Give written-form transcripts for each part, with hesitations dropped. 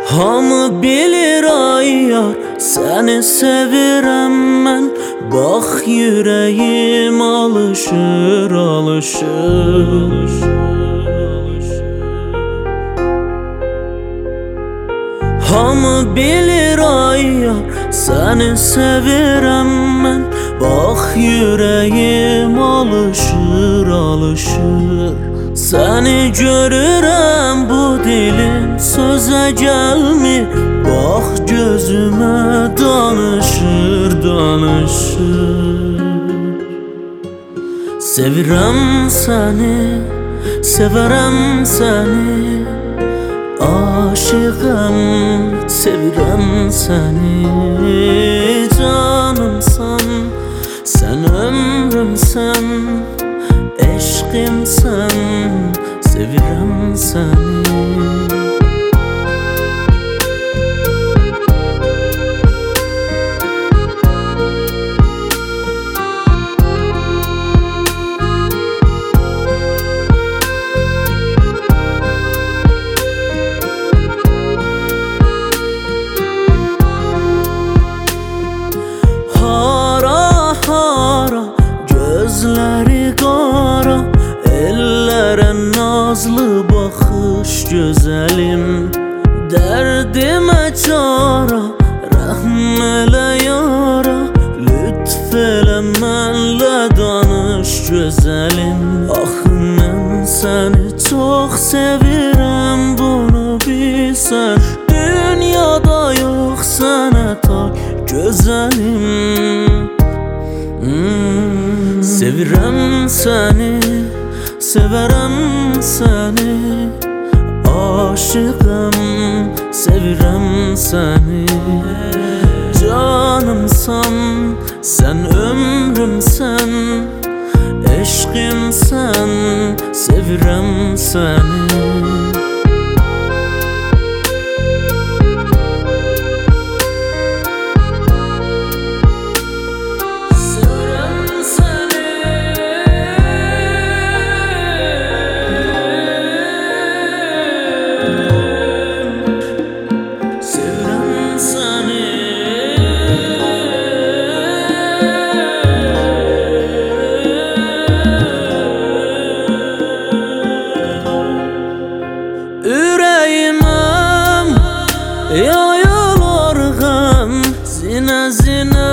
Hamı bilir ay yar, seni sevirəm mən. Bax yüreğim alışır, alışır. Hamı bilir ay yar, seni sevirəm mən. Bax yüreğim alışır, alışır. Seni görürəm bu dilim sözə gəlmir. Bax gözümə danışır, danışır. Sevirəm səni, sevərəm səni. Aşığım, sevirəm səni. Canımsan, sen ömrümsən. Eşqimsən, sevirəm səni. Gözləri qara, ellərə nazlı baxış gözəlim. Dərdimə çara, rəhm elə yara. Lütf elə mənlə danış gözəlim. Axı mən səni çox sevirəm, bunu bilsən. Dünyada yox sənə tay gözəlim. Sevirəm səni, sevərəm səni. Aşığım, sevirəm səni. Canımsan, sen ömrümsən. Eşqimsən, sevirəm səni. Ürəyiməm yayılır qəm, zinə zinə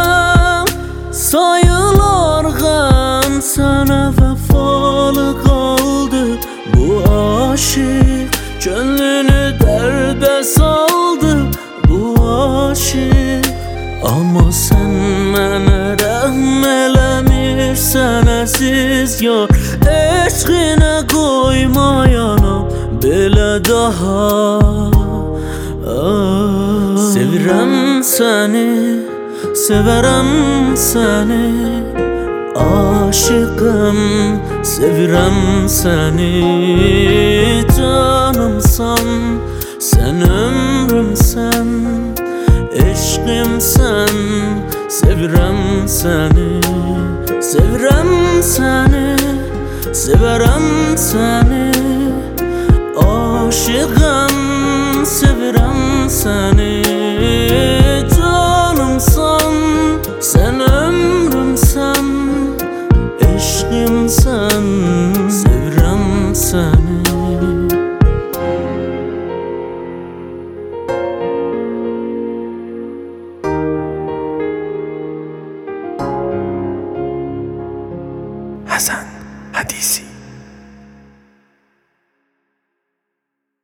sayılır qəm. Sənə vəfalı qaldı bu aşıq, könlünü dərdə saldı bu aşıq. Amma sən mənə rəhm eləmirsən əziz yar. Eşqinə qoymayanam belə daha. Sevirəm səni, sevərəm səni. Aşığım, sevirəm səni. Canımsan, sen ömrümsən. Eşqimsən, sevirəm səni. Sevirəm səni, sevərəm səni. Aşığım, sevirəm səni. Canımsan, sen ömrümsən. Eşqimsən, sevirəm səni. Hasan Hadisi.